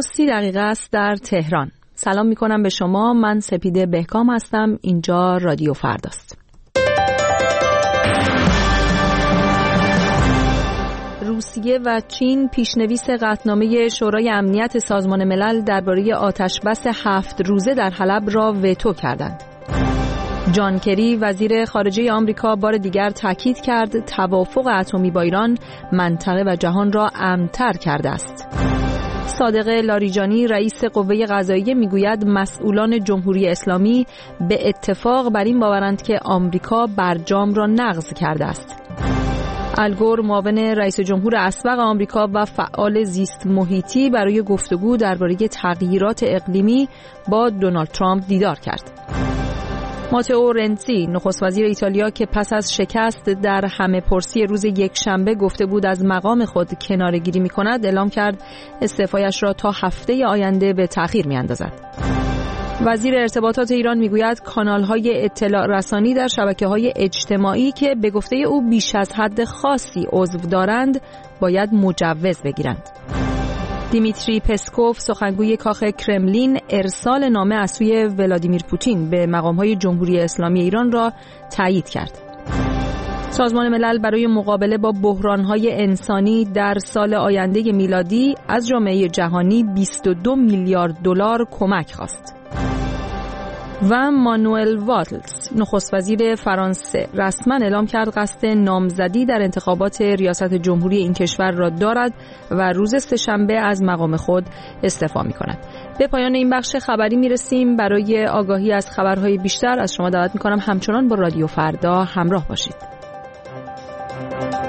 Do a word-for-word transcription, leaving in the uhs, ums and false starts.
سی دقیقه است در تهران. سلام می کنم به شما. من سپیده بهکام هستم. اینجا رادیو فرداست. روسیه و چین پیشنویس قطعنامه شورای امنیت سازمان ملل درباره آتشبس هفت روزه در حلب را وتو کردند. جان کری وزیر خارجه آمریکا بار دیگر تاکید کرد توافق اتمی با ایران منطقه و جهان را امن‌تر کرده است. صادق لاریجانی رئیس قوه قضاییه میگوید مسئولان جمهوری اسلامی به اتفاق بر این باورند که آمریکا برجام را نقض کرده است. الگور معاون رئیس جمهور اسبق آمریکا و فعال زیست محیطی برای گفتگو درباره تغییرات اقلیمی با دونالد ترامپ دیدار کرد. ماتئو رنزی نخست وزیر ایتالیا که پس از شکست در همه پرسی روز یکشنبه گفته بود از مقام خود کناره‌گیری می‌کند، اعلام کرد استعفایش را تا هفته آینده به تأخیر می‌اندازد. وزیر ارتباطات ایران میگوید کانال‌های اطلاع رسانی در شبکه‌های اجتماعی که به گفته او بیش از حد خاصی عضو دارند باید مجوز بگیرند. دیمیتری پسکوف سخنگوی کاخ کرملین ارسال نامه از سوی ولادیمیر پوتین به مقام‌های جمهوری اسلامی ایران را تایید کرد. سازمان ملل برای مقابله با بحران‌های انسانی در سال آینده میلادی از جامعه جهانی بیست و دو میلیارد دلار کمک خواست. و مانوئل والز نخست وزیر فرانسه رسما اعلام کرد قصد نامزدی در انتخابات ریاست جمهوری این کشور را دارد و روز سه‌شنبه از مقام خود استعفا می‌کند. به پایان این بخش خبری می‌رسیم. برای آگاهی از خبرهای بیشتر از شما دعوت می‌کنم همچنان با رادیو فردا همراه باشید.